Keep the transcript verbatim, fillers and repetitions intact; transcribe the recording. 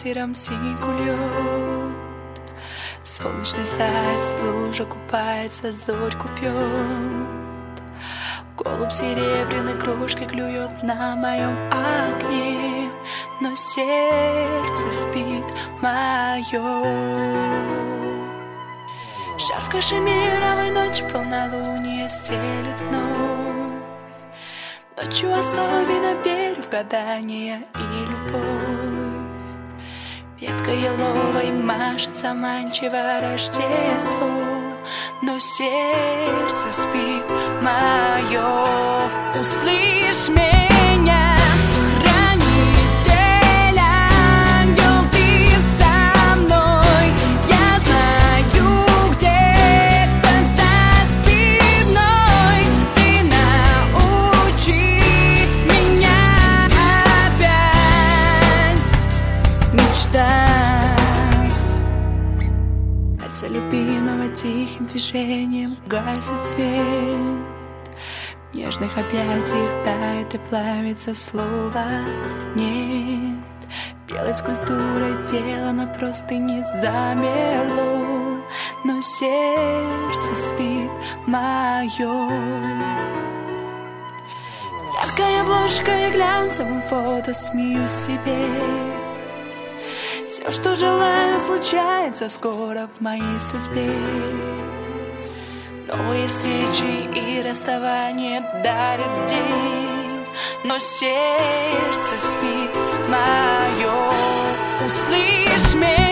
ветером синьку льет. Солнечный заяц в луже купается, зорьку пьет. Голубь серебряной крошкой клюет на моем окне, но сердце спит мое. Шар в кашемировой ночи, полнолуние стелет вновь. Ночью особенно верю в гадания и любовь. Ветка еловой машет заманчиво Рождество, но сердце спит мое. Услышь меня, хранитель, ангел, ты со мной. Я знаю, где-то за спиной ты научи меня опять мечтать. Сердце любимого тихим движением гасит свет. В нежных объятиях тает и плавится слово «нет». Белой скульптурой тело на простыне замерло, но сердце спит мое. Яркая обложка и глянцевым фото смеюсь себе. Все, что желаю, случается скоро в моей судьбе. Новые встречи и расставания дарят день, но сердце спит мое. Услышь меня.